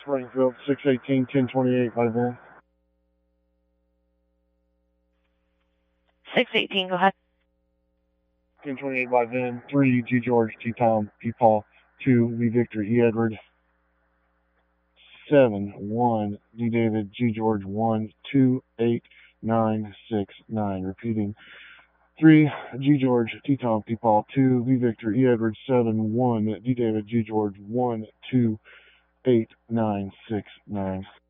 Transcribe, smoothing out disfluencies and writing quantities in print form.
Springfield, 618, 1028 by then. 618, go ahead. 1028 by then. 3, G. George, T. Tom, P. Paul. 2, V. Victor, E. Edward. 7, 1, D. David, G. George, 1, 2, 8, 9, 6, 9. Repeating. 3, G. George, T. Tom, P. Paul. 2, V. Victor, E. Edward. 7, 1, D. David, G. George, 1, 2, 8, 9, 6, 9.